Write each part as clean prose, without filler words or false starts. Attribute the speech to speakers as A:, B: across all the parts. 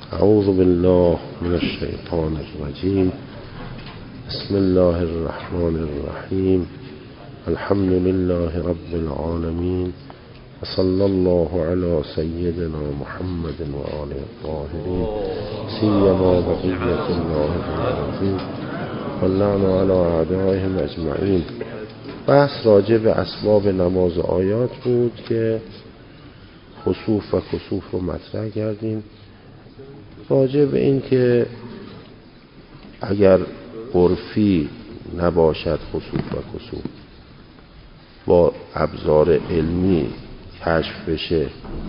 A: اعوذ بالله من الشیطان الرجیم. بسم الله الرحمن الرحیم. الحمد لله رب العالمین و صلی الله علی سیدنا محمد و آله الطاهرین سیما بقیة الله العظیم و اللعن علی اعدائهم اجمعین. بحث راجع به اسباب نماز آیات بود که خسوف و کسوف رو مطرح کردیم. راجع به این که اگر عرفی نباشد خسوف و کسوف، با ابزار علمی کشف بشه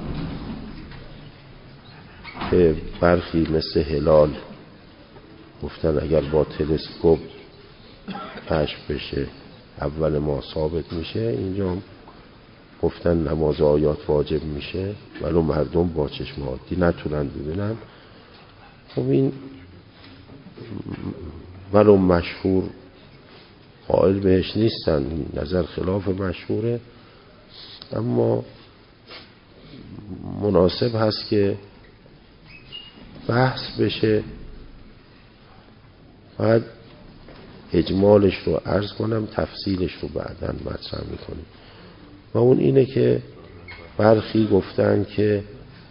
A: که برخی مثل هلال گفتن اگر با تلسکوپ کشف بشه اول ما ثابت میشه، اینجا هم گفتن نماز آیات واجب میشه ولو مردم با چشم عادی نتونن ببینن. خب این ولو مشهور قائل بهش نیستن، این نظر خلاف مشهوره، اما مناسب هست که بحث بشه. بعد اجمالش رو عرض کنم، تفصیلش رو بعداً مطرح میکنیم. و اون اینه که برخی گفتن که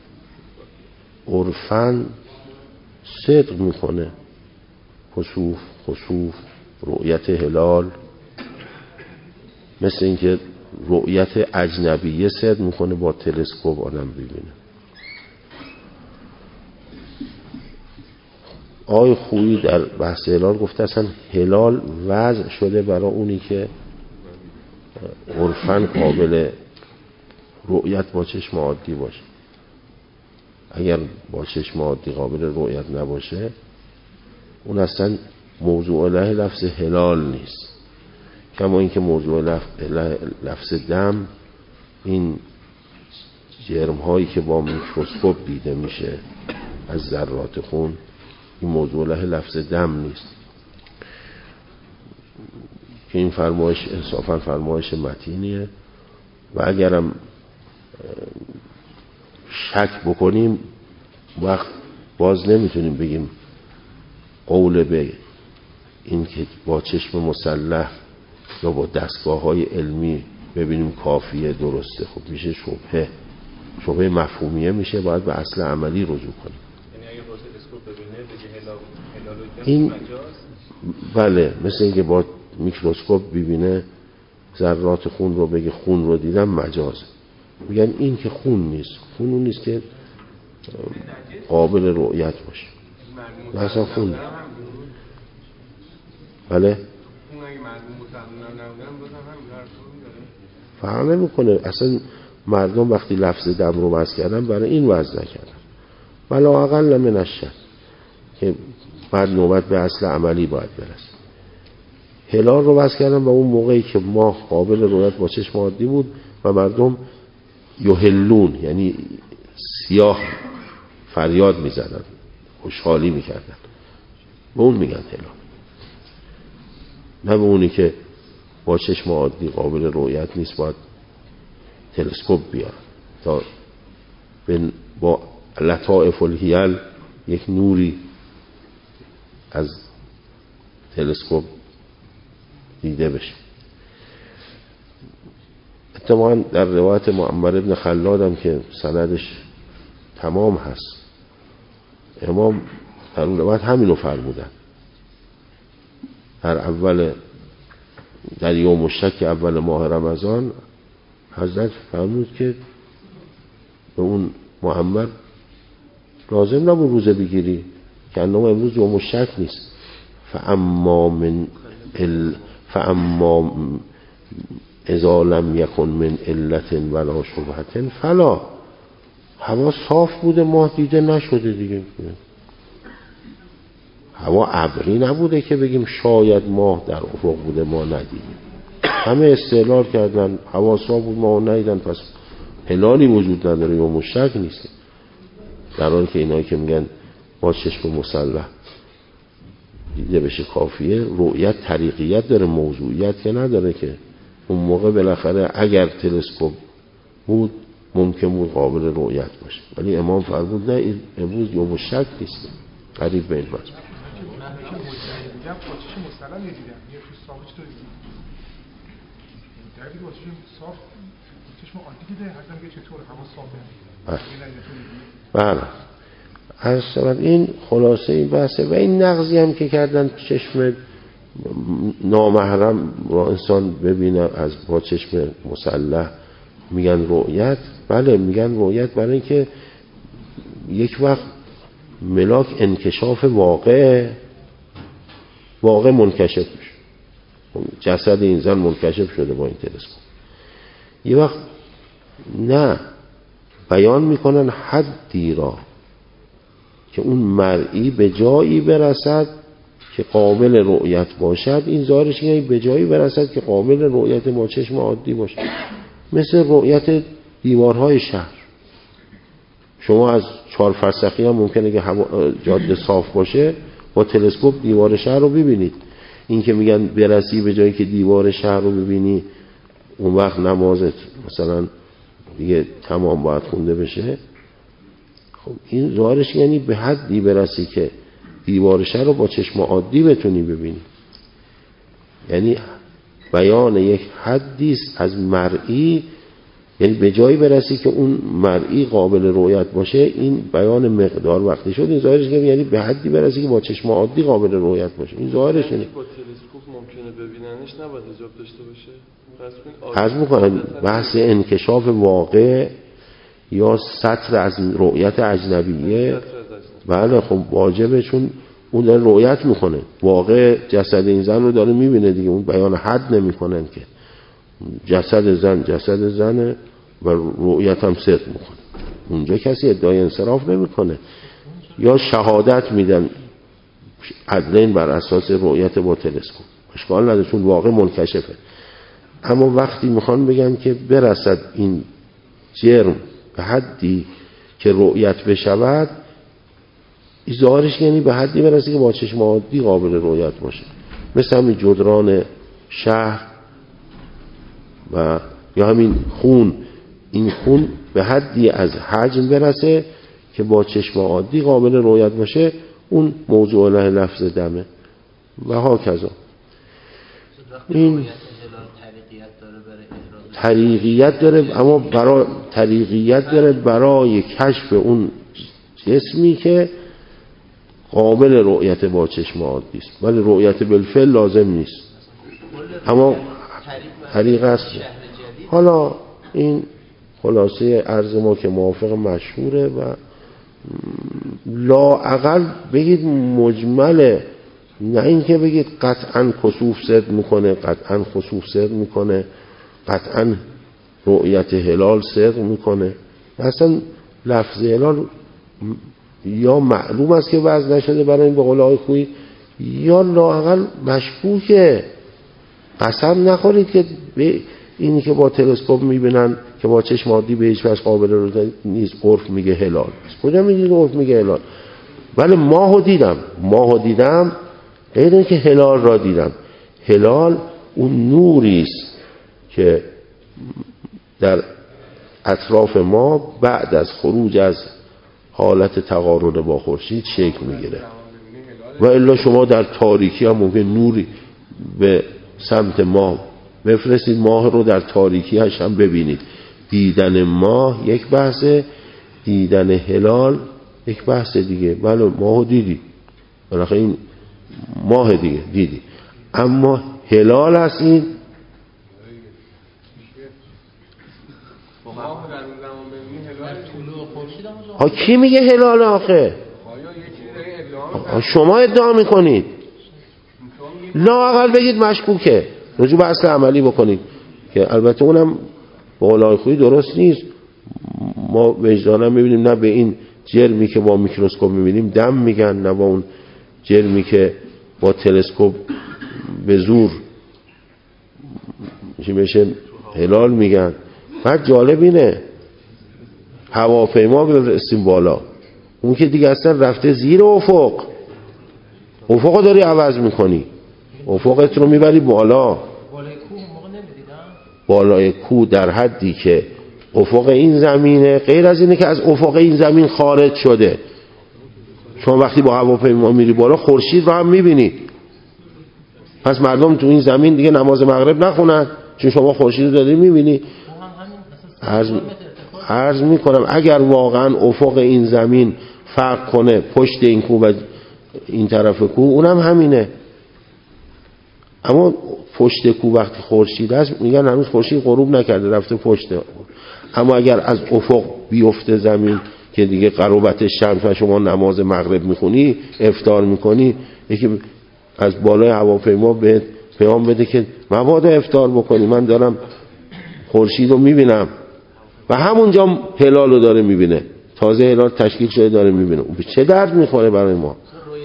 A: عرفاً صدق میکنه کسوف، خسوف، رؤیت هلال، مثل اینکه رؤیت اجنبیه صدق میکنه با تلسکوپ آدم ببینه. آقای خویی در بحث هلال گفته اصلا هلال وضع شده برای اونی که عرفاً قابل رؤیت با چشم عادی باشه. اگر با چشم عادی قابل رؤیت نباشه اون اصلا موضوع له لفظ هلال نیست. کما اینکه موضوع لفظ دم، این جرم هایی که با میکروسکوپ دیده میشه از ذرات خون، این موضوع له لفظ دم نیست. که این فرمایش انصافا فرمایش متینیه و اگرم شک بکنیم وقت باز نمیتونیم بگیم قول به این که با چشم مسلح یا با دستگاه های علمی ببینیم کافیه، درسته. خب میشه شبهه مفهومیه میشه، باید به اصل عملی رجوع کنیم.
B: یعنی اگه با تلسکوپ ببینه بگه هلال
A: این
B: مجاز؟
A: بله، مثل اینکه با میکروسکوپ ببینه ذرات خون رو بگه خون رو دیدم مجازه. میگن این که خون نیست، خون اون نیست که قابل رؤیت باشه، مثلا خون. بله فرق نمیکنه. اصلا مردم وقتی لفظ دم رو وضع کردن برای این وضع نکردن، ولا اقل من الشک، که بعد نوبت به اصل عملی باید برسه. هلال رو وضع کردن و اون موقعی که ماه قابل رؤیت با چشم عادی بود و مردم یهلون، یعنی سیاه فریاد میزدن، خوشحالی میکردن، به اون میگن هلال، نه به اونی که با چشم عادی قابل رؤیت نیست باید تلسکوپ بیار تا با لطائف الهیل یک نوری از تلسکوپ دیده بشه. اتفاقاً در روایت معمر ابن خلاد هم که سندش تمام هست، امام در اون روایت همینو فرمودن. در یوم الشک اول ماه رمضان حضرت فرمود که به اون معمر لازم نبود روزه بگیری که انما امروز یوم الشک نیست. فاما اذا لم یکن من علت ولا شبهة فلا. هوا صاف بوده، ماه دیده نشده دیگه. هوا ابری نبوده که بگیم شاید ماه در افق بوده ما ندیدیم. همه استدلال کردن هوا صاف بود ما ندیدن، پس هلالی وجود نداره، یوم الشک نیست. در حالی که اینایی که میگن با چشم مسلح دیده بشه کافیه، رؤیت طریقیت داره، موضوعیت که نداره. که اون موقع بالاخره اگر تلسکوپ بود ممکن بود قابل رؤیت باشه. ولی امام فرمود نه، این امروز یوم شک نیست، قریب به این باشه. بله اصلا این خلاصه این بحثه. و این نقضی هم که کردن چشم نامحرم را انسان ببینه از با چشم مسلح، میگن رؤیت. بله میگن رؤیت برای اینکه یک وقت ملاک انکشاف واقع منکشف میشه. جسد این زن منکشف شده با این تلسکوپ. یه وقت نه، بیان میکنن حدی را که اون مرئی به جایی برسد که قابل رؤیت باشد. این ظاهرش اینه به جایی برسد که قابل رؤیت با چشم عادی باشه. مثل رؤیت دیوارهای شهر. شما از 4 فرسخی هم ممکنه که جاده صاف باشه، با تلسکوپ دیوار شهر رو ببینید. این که میگن برسی به جایی که دیوار شهر رو ببینی، اون وقت نمازت مثلا دیگه تمام باید خونده بشه. خب این ظاهرش یعنی به حدی برسی که دیوار شهر رو با چشم عادی بتونی ببینی. یعنی بیان یک حدی از مرئی، یعنی به جایی برسی که اون مرئی قابل رؤیت باشه. این بیان مقدار وقتی شد، این ظاهرش یعنی به حدی برسی که با چشم عادی قابل رؤیت باشه. این ظاهرش اینه.
C: با تلسکوپ ممکنه ببیننش، نباید حجاب داشته باشه.
A: عرض میکنم بحث انکشاف واقع یا سطر از رؤیت اجنبیه. بله خب واجبه، چون اون داره رؤیت میکنه واقع جسد این زن رو داره میبینه دیگه. اون بیان حد نمیکنن که جسد زنه و رؤیت هم صدق میکنه. اونجا کسی ادعای انصراف نمیکنه. یا شهادت میدن عدلین بر اساس رؤیت با تلسکوپ، اشکال نداره چون واقع منکشفه. اما وقتی میخوان بگن که برسد این جرم به حدی که رؤیت بشود، ظاهرش یعنی به حدی برسه که با چشم عادی قابل رؤیت باشه. مثل همین جدران شهر و یا همین خون. این خون به حدی از حجم برسه که با چشم عادی قابل رؤیت باشه. اون موضوع لفظ دمه و ها کذا. این طریقیت داره، اما برای طریقیت داره برای کشف اون جسمی که قابل رؤیت با چشم عادی است، ولی رؤیت بالفعل لازم نیست. اما طریق است. حالا این خلاصه عرض ما که موافق مشهوره و لااقل بگید مجمله، نه اینکه بگید قطعا کسوف صدق میکنه، قطعا خسوف صدق میکنه، قطعا رؤیت هلال صدق میکنه. اصلا لفظ هلال یا معلوم است که وضع نشده برای این به قول آقای خویی، یا لااقل مشکوکه. قسم نخورید که اینی که با تلسکوپ میبینن که با چشم عادی به هیچ وجه قابل رؤیت نیست، عرف میگه هلال. کجا میگید عرف میگه هلال؟ ولی ماهو دیدم غیر اینکه هلال را دیدم. هلال اون نوری است که در اطراف ما بعد از خروج از حالت تقارن با خورشید شکل میگیره. و الا شما در تاریکی هم ممکن نوری به سمت ماه بفرستید، ماه رو در تاریکی هاش هم ببینید. دیدن ماه یک بحثه، دیدن هلال یک بحث دیگه. بله ماهو دیدی، بالاخره این ماه دیگه دیدی، اما هلال هست این. ها کی میگه هلال آخه؟ شما ادعا میکنید. لااقل بگید مشکوکه، رجوع به اصل عملی بکنید که البته اونم با قول خویی درست نیست. ما وجدانا میبینیم نه به این جرمی که با میکروسکوپ میبینیم دم میگن، نه با اون جرمی که با تلسکوپ به زور میشه هلال میگن. بعد جالب اینه هواپیما برسیم بالا، اون که دیگه اصلا رفته زیر افق داری عوض میکنی، افقت رو میبری بالا. بالای کوه در حدی که افق این زمینه، غیر از اینه که از افق این زمین خارج شده. شما وقتی با هواپیما میری بالا خورشید رو هم میبینید. پس مردم تو این زمین دیگه نماز مغرب نخونن چون شما خورشید رو داری میبینی. عرض میکنم اگر واقعا افق این زمین فرق کنه پشت این کو و این طرف کو، اونم همینه. اما پشت کو وقتی خورشید هست میگن هنوز خورشید غروب نکرده رفته پشت. اما اگر از افق بیفته زمین که دیگه قرابت شمس و شما نماز مغرب میخونی افطار میکنی، یکی از بالای هواپیما به پیام بده که مبادا افطار بکنی، من دارم خورشید رو میبینم. و همونجا هلال رو داره میبینه، تازه هلال تشکیل شده داره میبینه. چه درد میخوره برای ما؟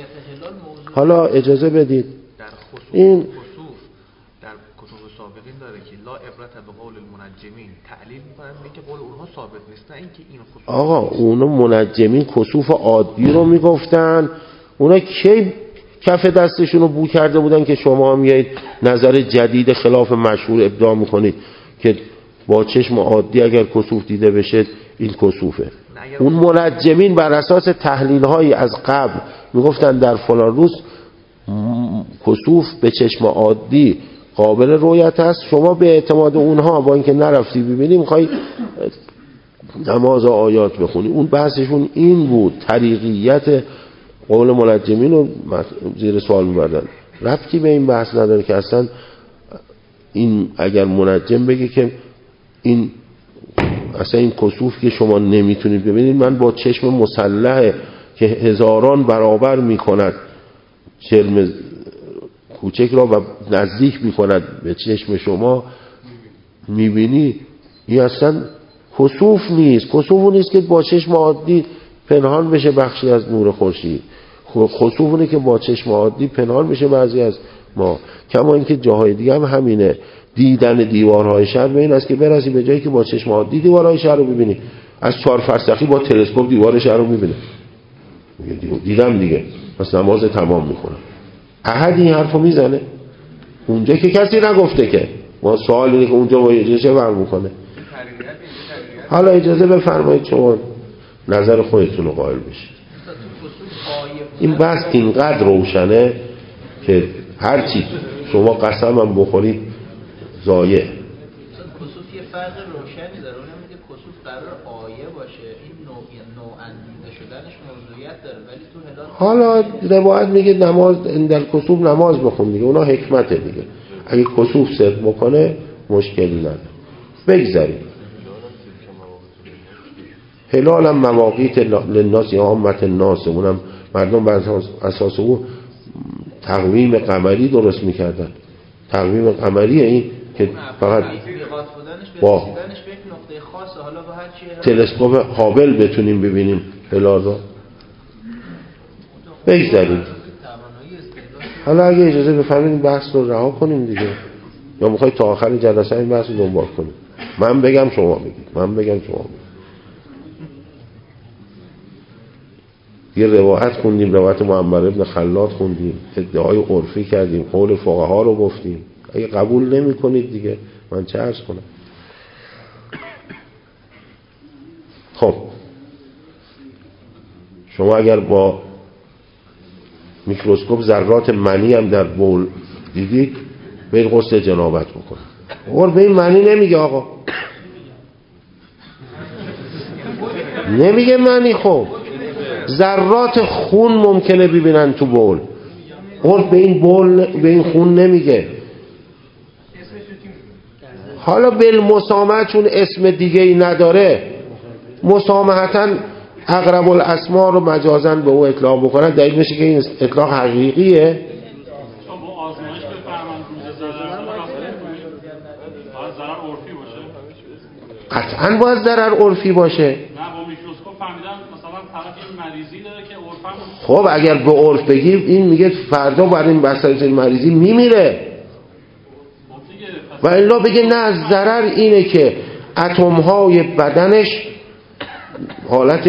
A: حالا اجازه بدید این
D: در کتب سابقین داره که لا عبرت به قول المنجمین، تعلیل میکنن که قول اونها ثابت نیست، نه اینکه این خصوص.
A: آقا اونا منجمین کسوف عادی رو میگفتن. اونا کی کف دستشون رو بو کرده بودن که شما میایید نظر جدید خلاف مشهور ابداع میکنید که با چشم عادی اگر کسوف دیده بشه این کسوفه. اون منجمین بر اساس تحلیل هایی از قبل میگفتن در فلان روز کسوف به چشم عادی قابل رؤیت است. شما به اعتماد اونها با اینکه نرفتی ببینی میخوای نماز و آیات بخونی. اون بحثشون این بود، طریقیت قول منجمین رو زیر سوال میبردن. ربطی به این بحث نداره که اصلا این اگر منجم بگه که این اصلا این کسوف که شما نمیتونید ببینید، من با چشم مسلح که هزاران برابر میکند چرم کوچک را و نزدیک میکند به چشم شما میبینی، این اصلا کسوف نیست. کسوف نیست که با چشم عادی پنهان بشه بخشی از نور خورشید. کسوف اینه که با چشم عادی پنهان بشه بعضی از ما. کما اینکه جاهای دیگه هم همینه. دیدن دیوارهای شهر به این است که برسی به جایی که با چشم عادی دیوارهای شهر رو ببینی، از 4 فرسخی با تلسکوپ دیوار شهر رو میبینه. دیدم دیگه پس نماز تمام میکنم. احد این حرفو میزنه؟ اونجا که کسی نگفته که. ما سوال اینه که اونجا با اجازه چه فرق میکنه؟ حالا اجازه بفرمایید شما نظر خودتون رو قائل بشید. این بحث اینقدر روشنه که هرچی شما قسم هم بخورید ضایع.
E: کسوف یه فرق روشنی داره. اونم میگه کسوف قرار آیه باشه، این نوع اندیده شدنش موضوعیت داره، ولی تو هلال
A: حالا روایت میگه نماز در کسوف نماز بخون دیگه، اونا حکمته دیگه. اگه کسوف صدق بکنه مشکلی نداره. بگذاریم. هلال هم مواقیت للناس یا عامت الناس، اونم مردم بر اساس او تقویم قمری درست میکردن. تقویم قمری این که فقط با تلسکوپ هابل بتونیم ببینیم هلال رو. بگذاریم. حالا اگه اجازه بفرمایید بحث رو رها کنیم دیگه، یا میخواید تا آخر جلسه این بحث رو دنبال کنیم؟ من بگم شما بگید. یه روایت خوندیم، روایت معمر ابن خلاد خوندیم، ادعای عرفی کردیم، قول فقها رو گفتیم. اگه قبول نمی کنید دیگه من چه عرض کنم؟ خب شما اگر با میکروسکوپ ذرات منی هم در بول دیدید برید غسل جنابت بکنید. به این معنی نمیگه آقا، نمیگه معنی. خب ذرات خون ممکنه ببینن تو بول، به این خون نمیگه. حالا بالمسامحه چون اسم دیگه ای نداره، مسامحتاً اقرب الاسماء رو مجازاً به او اطلاق بکنن، دلیل میشه که این اطلاق حقیقیه.
F: با آزمایش بفرمان روز ضرر عرفی باشه،
A: قطعاً باید ضرر عرفی باشه.
F: نه با میکروسکوپ فهمیدن مثلا طرف این مریضی داره که عرفم.
A: خب اگر به عرف بگیم این میگه فردا برای این بستر مریضی میمیره، و الا بگه نه ضرر اینه که اتم‌های بدنش حالت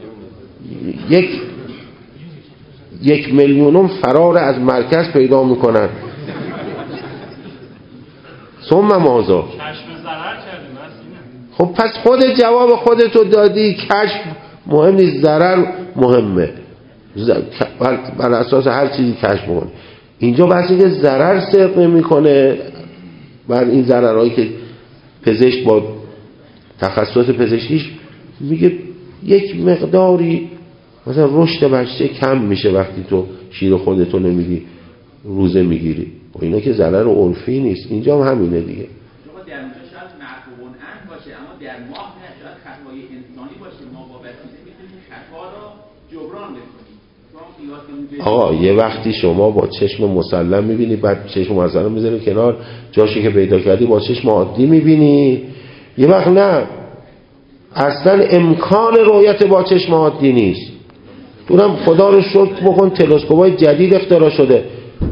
A: 1 میلیونم فرار از مرکز پیدا میکنن. ثم ماذا؟
F: کشف ضرر کردیم.
A: خب پس خودت جواب خودتو دادی، کشف مهم نیست، ضرر مهمه، بر اساس هر چیزی کشف میکنه. اینجا بحثی که ضرر صرف نمیکنه بر این ضررهایی که پزشک با تخصص پزشکیش میگه یک مقداری مثلا رشد بچه کم میشه وقتی تو شیر خودتو نمیدی روزه میگیری، و اینا که ضرر عرفی نیست. اینجا هم همینه دیگه.
G: شما در اونجا شاید معفون ان باشه، اما در ماه نه، شاید خطای انسانی باشه، ما با وسیله میتونیم خطا رو جبران بکنیم.
A: آقا یه وقتی شما با چشم مسلم میبینی، بعد چشم مسلم میذاری کنار، جاشی که پیدا کردی با چشم عادی میبینی، یه وقت نه، اصلا امکان رؤیت با چشم عادی نیست. اونم خدا رو شکر بکن تلسکوپ‌های جدید اختراع شده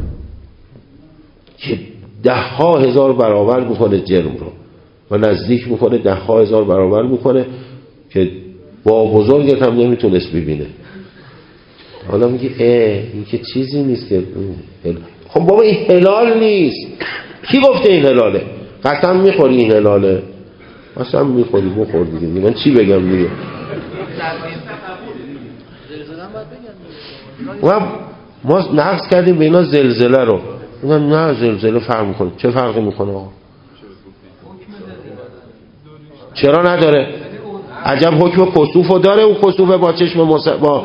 A: که 10,000 برابر میکنه جرم رو و نزدیک میکنه 10,000 برابر میکنه که با بزرگت هم نمیتونست ببینه. حالا میگه این که چیزی نیست که خب بابا این هلال نیست. کی گفته این هلاله؟ قسم میخوری این هلاله؟ قسم میخوری بخور دیگه. من چی بگم دیگه؟ و ما نقص کردیم به اینا زلزله رو. نه زلزله فرق میکنه. چه فرقی میکنه آقا؟ چرا نداره؟ عجب حکم کسوفو داره. اون کسوف با چشم با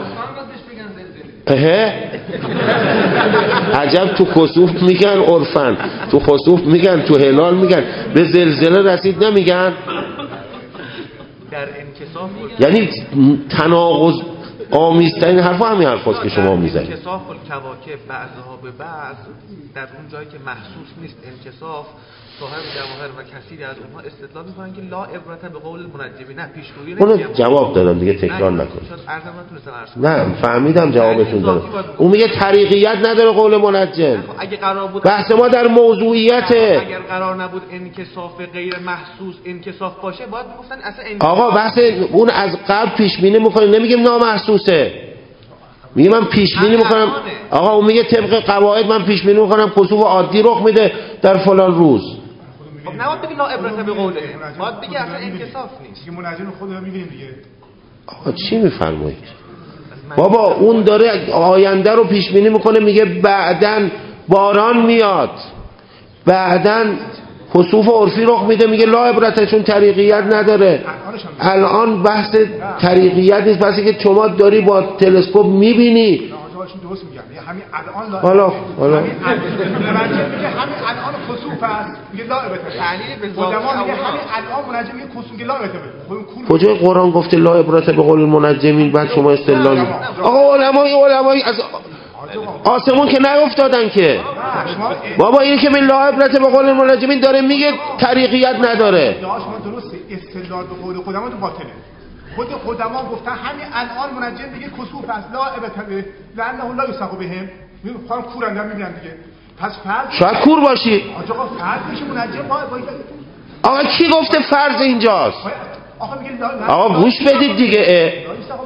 A: عجب تو کسوف میگن عرفن، تو کسوف میگن، تو هلال میگن، به زلزله رسید نمیگن.
D: در انکساف
A: یعنی تناقض آمیزترین حرفا همین حرفاست که شما میزنید.
D: انکساف الکواکب بعضها به بعض در اون جایی که محسوس نیست انکساف، صاحب جواهر و کثیری از اونها استدلال میکنن که لا عبرت به قول المنجمی، نه پیشگویی نمیگم.
A: اونو جواب دادم دیگه، تکرار نکن. نه فهمیدم جوابتون دادم. اون میگه طریقیت نداره قول منجم.
D: اگه قرار بود
A: بحث ما در موضوعیته.
D: اگر قرار نبود انکساف غیر محسوس انکساف باشه باید میگفتن اصلا
A: آقا بحث اون از قبل پیش بینی میکنه، نمیگیم نامحسوسه. میگه من پیش بینی میکنم. آقا اون میگه طبق قواعد من پیش بینی میکنم کسوف عادی رخ میده در فلان روز.
D: خب نباید بگی لا عبرت به قوله، باید بگی اصلا انکساف نیست.
H: دیگه منجم خودمون میبینیم دیگه.
A: آقا چی میفرمایید؟ بابا اون داره آینده رو پیش بینی میکنه، میگه بعدن باران میاد، بعدن کسوف عرفی رخ میده، میگه لا عبرت چون طریقیت نداره. الان بحث طریقیت نیست، بحثی که شما داری با تلسکوپ میبینی.
H: درست میگم، همین الان لا
A: حالا
H: همین الان کسوف است، میگه لا عبرت.
D: تعلیل به
H: علما میگه همین الان منجم میگه کسوف، میگه لا عبرت.
A: کجای قرآن گفته لا عبرت به قول المنجمین؟ بعد شما استدلال آقا علمای از آسمون که نیافتادن که. بابا این که به لا عبرت به قول المنجمین داره میگه طریقیت نداره.
H: شما درسته، استدلال به قول خودمون تو باطله. خود خودما گفتن همین الان منجم میگه کسوف است، لا عبرت به لانه لا یسق بهم. میگم کورن هم میبینن دیگه. پس فرض
A: شاید کور باشی.
H: آقا فرض میشه منجم با
A: آقا کی گفته فرض اینجاست؟
H: آقا میگه لا.
A: آقا گوش بدید دیگه.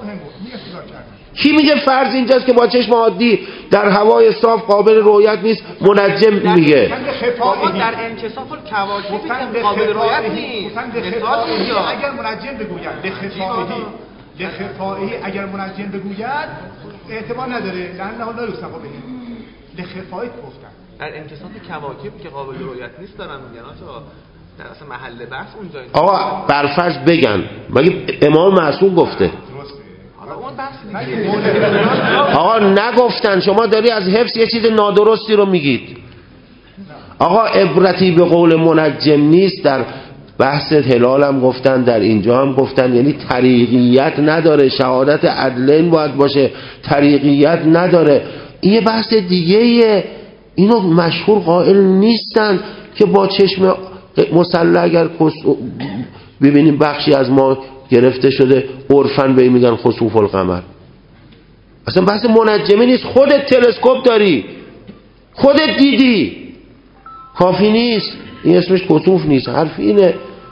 A: کی میگه فرض اینجاست که با چشم عادی در هوای صاف قابل رؤیت نیست؟ منجم میگه.
D: بابا در انکساف الکواکب قابل رؤیت نیست.
H: اگر منجم بگوید لخفائه اگر منجم بگوید اعتبار نداره، لانه لا یسق به لخفائه گفتن.
D: در انکساف کواکب که قابل رؤیت نیست دارن میگن آقا در اصل محل بحث اونجا.
A: آقا برفرض بگن مگه امام معصوم گفته؟ آقا نگفتن، شما داری از حفظ یه چیز نادرستی رو میگید. آقا عبرتی به قول منجم نیست. در بحث هلال هم گفتن، در اینجا هم گفتن، یعنی طریقیت نداره، شهادت عدلین باید باشه، طریقیت نداره. این یه بحث دیگه ایه. اینو مشهور قائل نیستن که با چشم مسلح اگر ببینیم بخشی از ما گرفته شده عرفن به این میگن خسوف القمر. اصلا بحث منجمی نیست. خودت تلسکوپ داری، خودت دیدی، کافی نیست. این اسمش کسوف نیست، حرف اینه.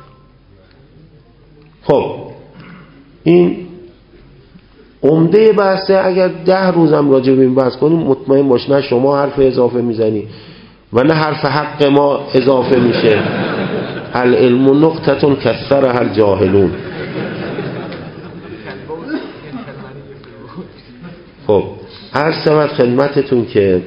A: خب این عمده بحثه. اگر 10 روزم راجع به این بحث کنیم مطمئن باش نه شما حرف اضافه میزنی و نه حرف حق ما اضافه میشه. العلم نقطه کثرها الجاهلون. خب عرض شود خدمتتون که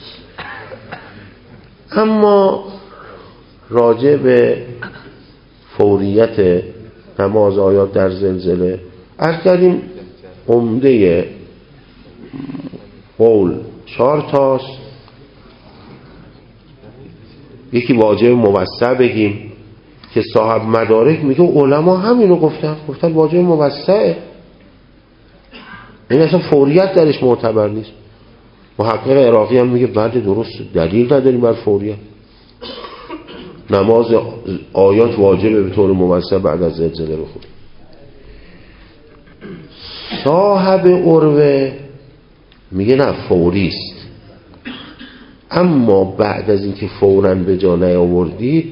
A: اما راجع به فوریت نماز آیات در زلزله عرض کردیم عمده قول 4 تاست. یکی واجب موسع بگیم که صاحب مدارک میگه علما همینو گفتن واجب موسعه، این اصلا فوریت درش معتبر نیست. محقق عراقی هم میگه بعد درست دلیل نداریم بر فوریت، نماز آیات واجبه به طور موسع بعد از زلزله بخونی. صاحب عروه میگه نه فوریست، اما بعد از اینکه فوراً به جا نیاوردید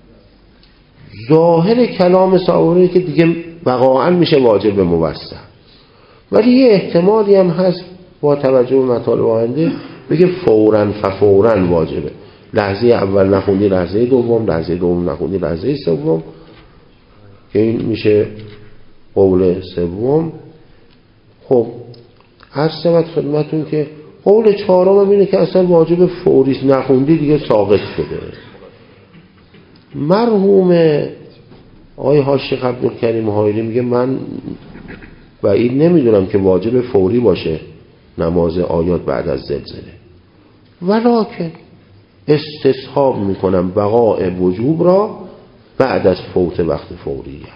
A: ظاهر کلام صاحب که دیگه واقعا میشه واجب موسع، ولی یه احتمالی هم هست با توجه به مطالب آینده بگه فوراً فوراً واجبه، لحظه اول نخوندی لحظه دوم، لحظه دوم نخوندی لحظه سوم، که این میشه قول سوم. خب عرض شود خدمتون که قول چهارم هم اینه که اصلا واجب فوریست، نخوندی دیگه ساقط شده. مرحوم آقای حاجی عبدالکریم حایری میگه من بعید نمیدونم که واجب فوری باشه نماز آیات بعد از زلزله، ولکن استصحاب میکنم بقاء وجوب را بعد از فوت وقت فوریت.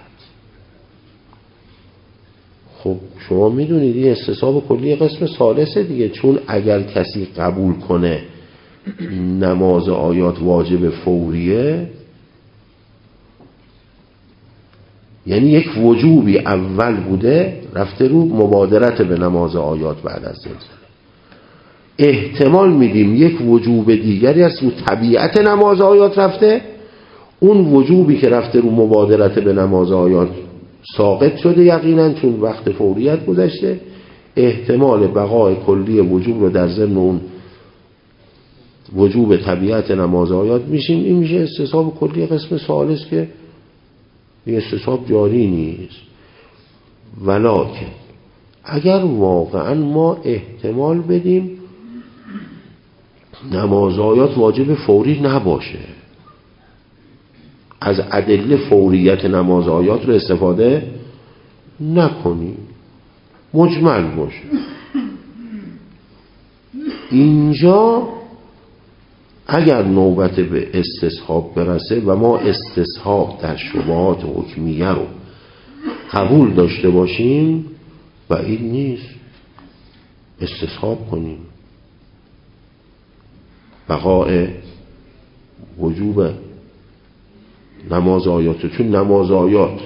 A: خب شما میدونید این استصحاب کلی قسم ثالثه دیگه، چون اگر کسی قبول کنه نماز آیات واجب فوریه یعنی یک وجوبی اول بوده رفته رو مبادرت به نماز آیات بعد از زلزله. احتمال میدیم یک وجوب دیگری از رو طبیعت نماز آیات رفته، اون وجوبی که رفته رو مبادرت به نماز آیات ساقط شده یقینا چون وقت فوریت گذشته. احتمال بقای کلی وجوب رو در ضمن اون وجوب طبیعت نماز آیات میشیم. این میشه استصحاب کلی قسم ثالث که این استصحاب جاری نیست. ولکن اگر واقعا ما احتمال بدیم نماز آیات واجب فوری نباشه، از ادله فوریت نماز آیات رو استفاده نکنیم، مجمل باشه، اینجا اگر نوبت به استصحاب برسه و ما استصحاب در شبهات حکمیه رو قبول داشته باشیم بعید نیست استصحاب کنیم بقاء وجوب نماز آیات، چون نماز آیات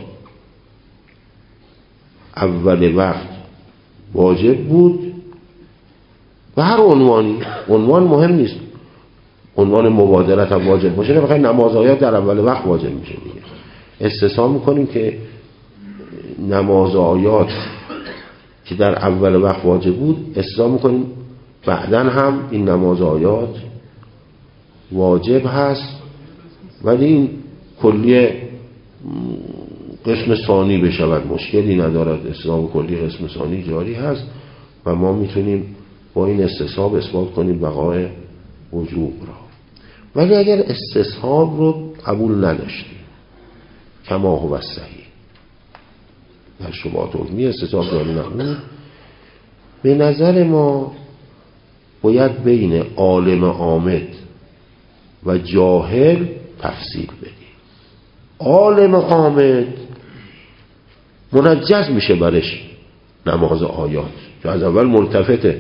A: اول وقت واجب بود و هر عنوان مهم نیست، عنوان مبادرت هم واجب باشه، نمیخوای نماز آیات در اول وقت واجب میشه دیگه. استثنا میکنیم که نماز آیات که در اول وقت واجب بود استثنا میکنیم بعداً هم این نماز آیات واجب هست، ولی این کلی قسم ثانی بشود مشکلی ندارد، استثنا کلی قسم ثانی جاری هست و ما میتونیم با این استصحاب اثبات کنیم بقای وجوب را. ولی اگر استصحاب رو قبول نداشتیم کما هو صحیح در شبهات علمی استصحاب جاری نبود، به نظر ما باید بین عالم عامد و جاهل تفصیل بدیم. عالم عامد منجز میشه برش نماز آیات که از اول ملتفته،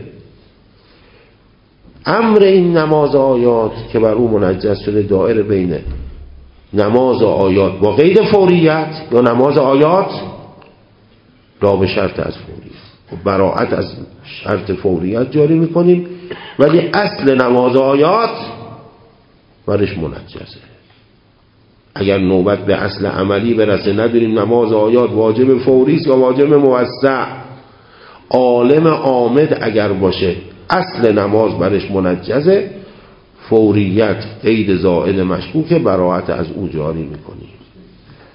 A: امر این نماز آیات که بر او منجز شده دائر بین نماز آیات با قید فوریت یا نماز آیات لا به شرط از فوریت، براءت از شرط فوریت جاری میکنیم، ولی اصل نماز آیات برش منجزه. اگر نوبت به اصل عملی برسه نداریم نماز آیات واجب فوری است یا واجب موسع، عالم عامد اگر باشه اصل نماز برش منجزه، فوریت قید زائد مشکوکه، براءت از او جاری میکنیم.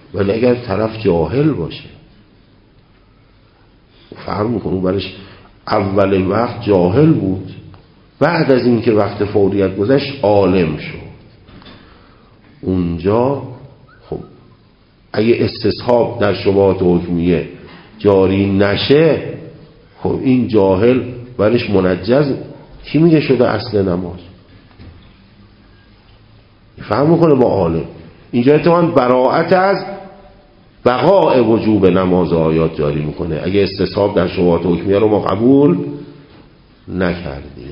A: ولی اگر طرف جاهل باشه فرق میکنه، اون برش اول وقت جاهل بود، بعد از اینکه وقت فوریت گذشت عالم شد، اونجا خب اگه استصحاب در شبهات حکمیه جاری نشه، خب این جاهل برش منجز کی میگه شده اصل نماز؟ فهم میکنه با عالم. اینجا اتفاقاً براءت از بقاء وجوب نماز آیات جاری میکنه اگه استصحاب در شبهات حکمیه رو ما قبول نکردیم.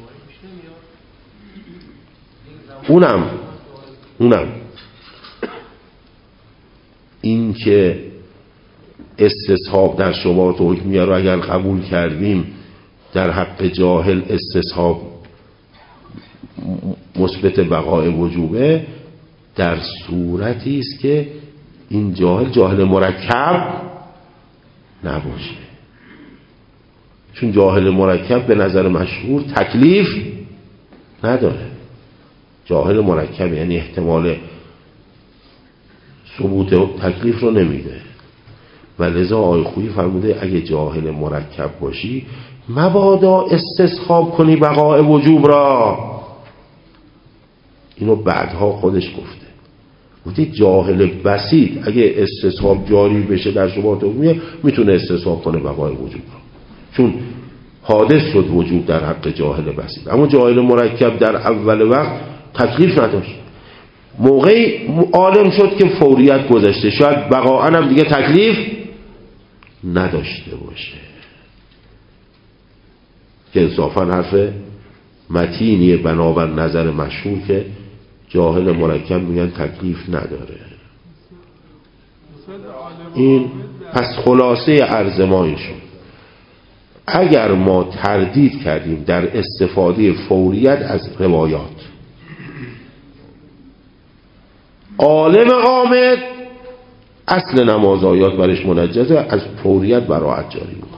A: اونم این که استصحاب در شبهات حکمیه رو اگر قبول کردیم در حق جاهل استصحاب مثبت بقاء وجوبه در صورتی است که این جاهل مرکب نباشه، چون جاهل مرکب به نظر مشهور تکلیف نداره. جاهل مرکب یعنی احتمال ثبوت تکلیف رو نمیده و لذا آقای خویی فرموده اگه جاهل مرکب باشی مبادا استصحاب کنی بقاء وجوب را. اینو بعدها خودش گفته جاهل بسیط اگه استصحاب جاری بشه در شبهات حکمیه میتونه استصحاب کنه بقاء وجوب را، چون حادث شد وجوب در حق جاهل بسیط. اما جاهل مرکب در اول وقت تکلیف نداشت، موقعی عالم شد که فوریت گذشته، شاید بقاء هم دیگه تکلیف نداشته باشه، که انصافا حرف متینیه بنابر نظر مشهور که جاهل مرکب میگن تکلیف نداره. این پس خلاصه عرض ما این شد اگر ما تردید کردیم در استفاده فوریت از روایات، عالم عامد اصل نماز آیات برش منجزه، از فوریت براءت جاری میکنه.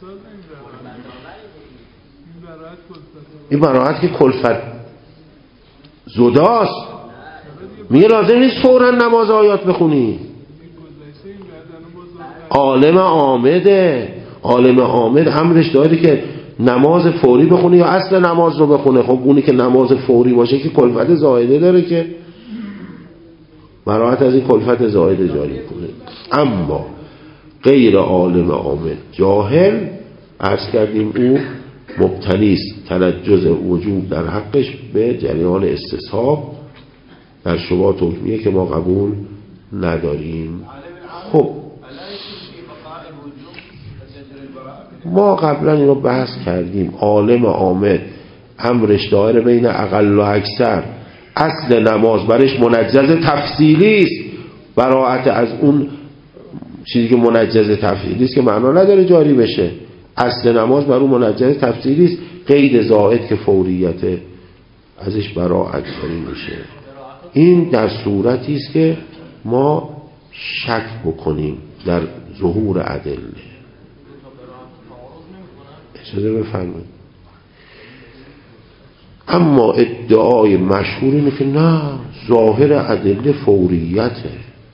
A: این براءت که کلفت زداست، میگه لازم نیست فوراً نماز آیات بخونی. عالم عامد امرش داره که نماز فوری بخونه یا اصل نماز رو بخونه. خب اونی که نماز فوری باشه که کلفت زائده داره که براءت از این کلفت زائده جاری کنه. اما غیر عالم عامل جاهل عرض کردیم او مبتنیست تنجز وجوب در حقش به جریان استصحاب در شبهات حکمیه که ما قبول نداریم. خب ما قبلا این رو بحث کردیم، عالم عامد امرش دایر بین اقل و اکثر، اصل نماز برش منجز تفصیلی است، براءت از اون چیزی که منجز تفصیلی است که معنا نداره جاری بشه، اصل نماز بر اون منجز تفصیلی است، قید زائد که فوریت ازش براءت جاری میشه. این در صورتی است که ما شک بکنیم در ظهور ادله. اجازه بفرمایید. اما ادعای مشهور اینه که نه ظاهر ادله فوریته.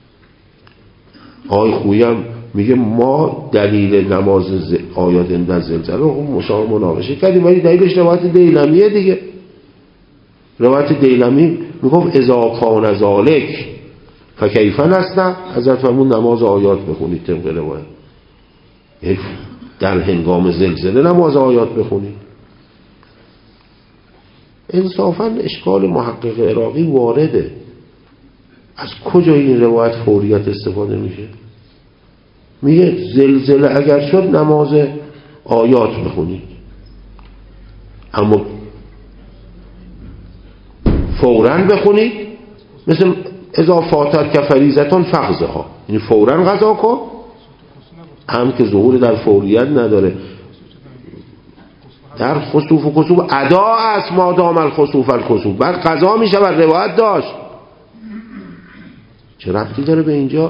A: آقای خویی هم میگه ما دلیل نماز آیات اندر زلزله رو مشاور مناقشه کردیم، ولی دلیلش روایت دیلمیه دیگه. روایت دیلمی میگفت اذا کان ذالک فکیف نصنع، حضرت فرمود نماز آیات بخونید طبق روایت، در هنگام زلزله نماز آیات بخونید. انصافا اشکال محقق عراقی وارده، از کجا این روایت فوریت استفاده میشه؟ میگه زلزله اگر شد نماز آیات بخونید، اما فوراً بخونید، مثل اذا فاتت کفریزتان فقضها، یعنی فوراً قضا کن، هم که ظهور در فوریت نداره. در خسوف و کسوف ادا است مادام الخسوف الکسوف، بعد قضا میشه و روایت داشت. چه ربطی داره به اینجا؟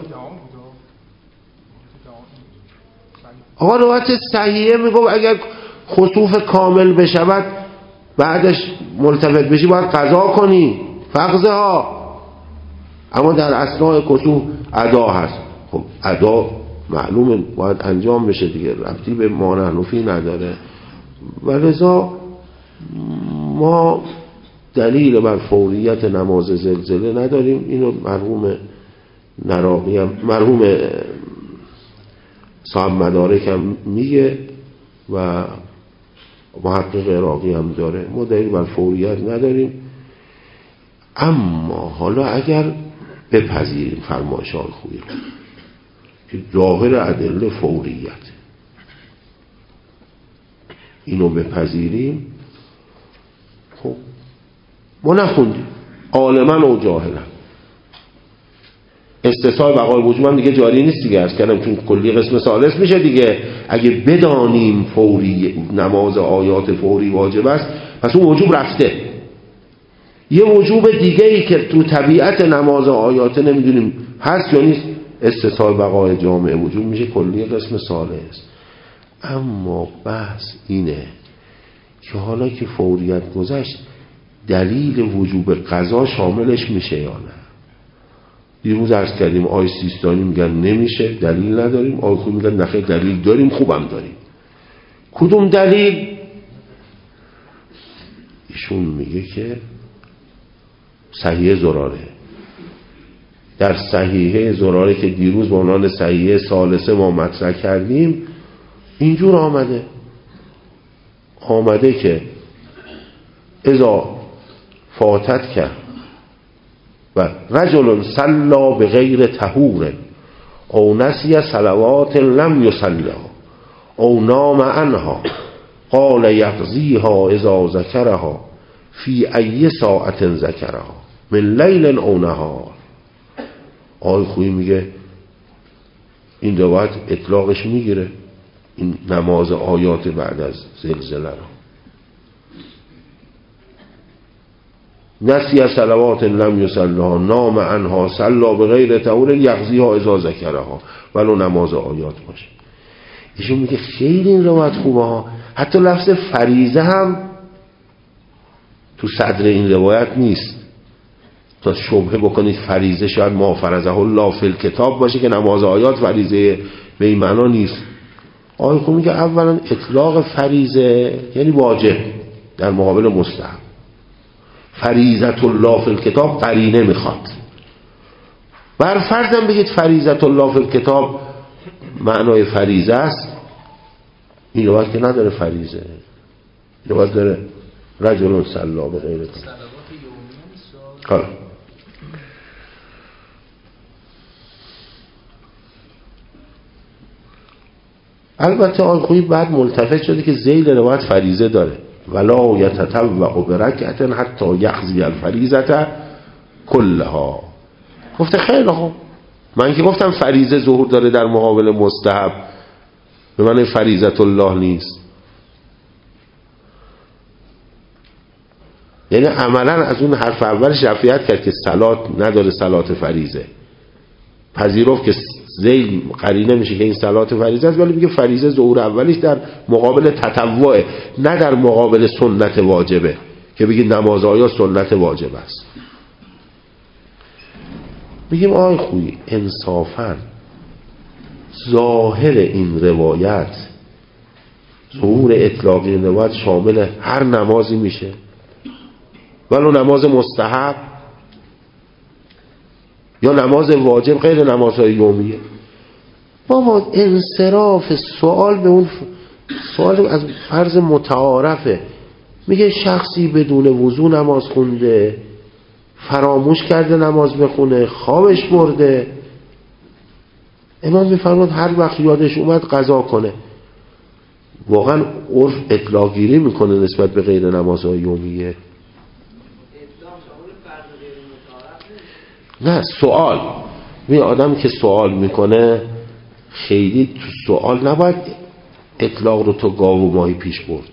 A: آقا روایت صحیحه میگم اگر خسوف کامل بشود بعدش ملتفت بشی باید قضا کنی، فقضها. اما در اثناء کسوف ادا هست. خب ادا معلومه باید انجام بشه دیگه، ربطی به ما نحنفی نداره. و لذا ما دلیل بر فوریت نماز زلزله نداریم. اینو مرحوم نراقی هم، مرحوم صاحب مدارک هم میگه و محقق عراقی هم داره. ما دلیل بر فوریت نداریم. اما حالا اگر بپذیریم فرمایش آقای خویی رو که ظاهر ادله فوریت، اینو بپذیریم، خب ما نخوندیم عالما و جاهلا، استثناء بقای وجوب هم دیگه جاری نیست دیگه، عرض کردم چون کلی قسم ثالث میشه دیگه. اگه بدانیم فوری نماز آیات فوری واجب است، پس اون وجوب رفته. یه وجوب دیگه ای که تو طبیعت نماز آیات نمیدونیم هست یا نیست، استثناء بقای جامع وجوب میشه کلی قسم ثالث. اما بحث اینه که حالا که فوریت گذشت دلیل وجوب قضا شاملش میشه یا نه. دیروز عرض کردیم آی سیستانی میگن نمیشه، دلیل نداریم. آی خوب میگن نخیر دلیل داریم، خوبم داریم. کدوم دلیل؟ ایشون میگه که صحیحه زراره. در صحیحه زراره که دیروز به عنوان صحیحه ثالثه ما مطرح کردیم اینجور آمده که اذا فاتت که و رجل صلا بغیر طهور او نسی صلوات لم یصلها او نام عنها قال یقضیها اذا ذکرها فی ای ساعت ذکرها من لیل او نهار. آقای خویی میگه این روایت اطلاقش میگیره این نماز آیات بعد از زلزله رو. نسی صلوات لم یصلها نام عنها صلا بغیر طهور یقضیها اذا ذکرها، ولو نماز آیات باشه. ایشون میگه خیلی این روایت خوبه ها. حتی لفظ فریضه هم تو صدر این روایت نیست تا شبهه بکنید فریضه شاید ما فرضه الله فی الکتاب باشه که نماز آیات فریضه به این معنا نیست. آقای خوب میگه اولا اطلاق فریضه یعنی واجب در مقابل مستحب. فریضه الله فی الکتاب قرینه میخواد. بر فرضم بگید فریضه الله فی الکتاب معنای فریضه است، این روایت که نداره فریضه، روایت داره رجل صلا به غیر طهور. البته آقای بعد ملتفت شده که ذیل روایت فریضه داره، ولا یتطوع برکعت حتی یقضی الفریضه کلها. گفته خیلی خوب، من که گفتم فریضه ظهور داره در مقابل مستحب، به معنی فریضه الله نیست. یعنی عملا از اون حرف اولش رفعیت کرد که صلات نداره، صلات فریضه پذیرفت که ذیل قرینه میشه که این صلات فریضه است، ولی میگه فریضه ظهور اولیش در مقابل تطوعه نه در مقابل سنت واجبه که بگید نماز آیات سنت واجب است. میگیم آقای خویی انصافاً ظاهر این روایت، ظهور اطلاقی این روایت شامل هر نمازی میشه، ولو نماز مستحب یا نماز واجب غیر نمازهای یومیه. بابا انصراف سوال به اون سوال از فرض متعارفه. میگه شخصی بدون وضو نماز خونده، فراموش کرده نماز بخونه، خوابش برده، امام میفرماد هر وقت یادش اومد قضا کنه. واقعا عرف اطلاق گیری میکنه نسبت به غیر نمازهای یومیه. نه سوال، این آدم که سوال میکنه خیلی تو سوال نباید اطلاق رو تو گاو و ماهی پیش برد.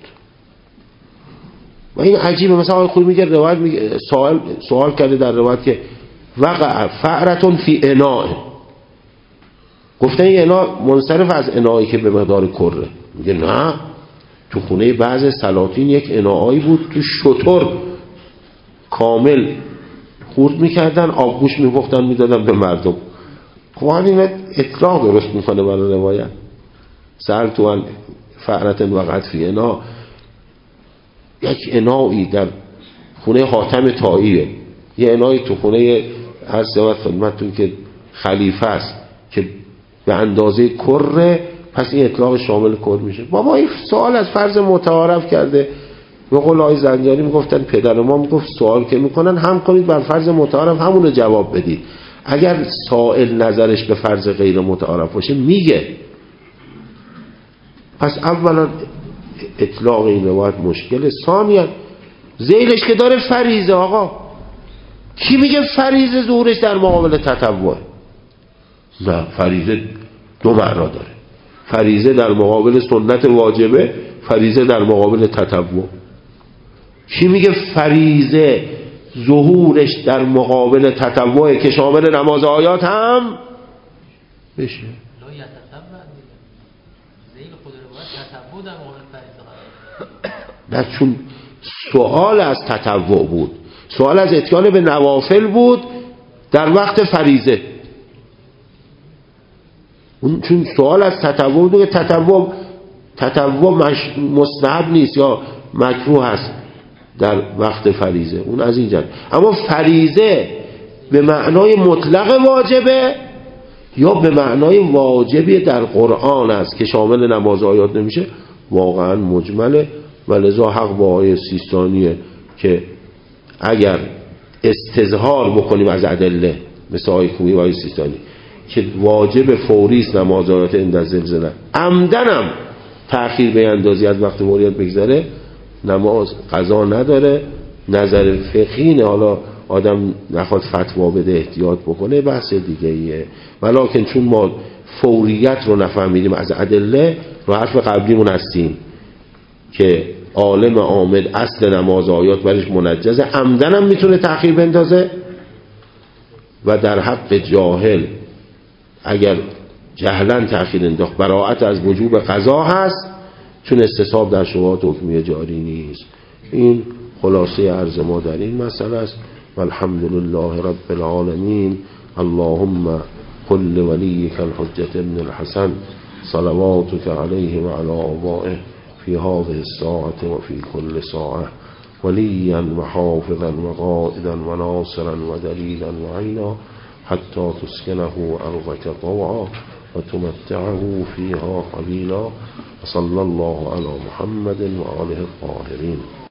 A: و این عجیبه. مثلا آقای خویی میگه روایت میگه سوال کرده در روایت که وقع فعرتون فی اناء، گفته این اناء منصرف از انائی که به مقدار کره. میگه نه، تو خونه بعض سلاطین یک انائی بود تو شتر کامل خورد میکردن، آبگوش میپختن میدادن به مردم. خب این اطلاق درست میکنه برای روایت. سر تو فعرت وقت فی انا، یک انایی در خونه حاتم طائیه، یه انایی تو خونه هر سواد خدمتتون که خلیفه است که به اندازه کره، پس این اطلاق شامل کر میشه. بابا این سوال از فرض متعارف کرده. به قول آقای زنجانی میگفتن پدر ما میگفت سوال که میکنن هم کنید بر فرض متعارف همون رو جواب بدید. اگر سائل نظرش به فرض غیر متعارف باشه میگه. پس اولا اطلاق این روایت مشکله. ثانیا ذیلش که داره فریضه. آقا کی میگه فریضه ظهورش در مقابل تطوع؟ نه، فریضه دو معنا داره. فریضه در مقابل سنت واجبه، فریضه در مقابل تطوع. کی میگه فریضه ظهورش در مقابل تطوع که شامل نماز آیات هم بشه؟ نه، چون سوال از تطوع بود، سوال از اتیان به نوافل بود در وقت فریضه. چون سوال از تطوع بود که تطوع مستحب نیست یا مکروه هست در وقت فریضه، اون از این جهت. اما فریضه به معنای مطلق واجبه یا به معنای واجبی در قرآن است که شامل نماز آیات نمیشه، واقعا مجمله. و لذا حق با آیه سیستانیه که اگر استظهار بکنیم از ادله مثل آیه کوی و آیه سیستانی که واجب فوریست نماز آیات عند زلزله، عمدنم تأخیر به اندازی از وقت فوریت بگذره، نماز قضا نداره. نظر فقهی، حالا آدم نخواد فتوا بده احتیاط بکنه بحث دیگه ایه. ولیکن چون ما فوریت رو نفهمیدیم از ادله، رو حرف قبلیمون هستیم که عالم عامل اصل نماز آیات برش منجزه، عمدن هم میتونه تأخیر بندازه. و در حق جاهل اگر جهلا تأخیر انداخت براءت از وجوب قضا هست، چون استصحاب در شبهات حکمیه جاری نیست. این خلاصه عرض ما در این مسئله است. والحمدلله رب العالمین. اللهم قل وليك الحجة ابن الحسن صلواتك عليه وعلى آبائه في هذه الساعة وفي كل ساعة وليا وحافظا وقائدا وناصرا ودليلا وعينا حتى تسكنه أرضك طوعا وتمتعه فيها قليلا. وصلى الله على محمد وآله الطاهرين.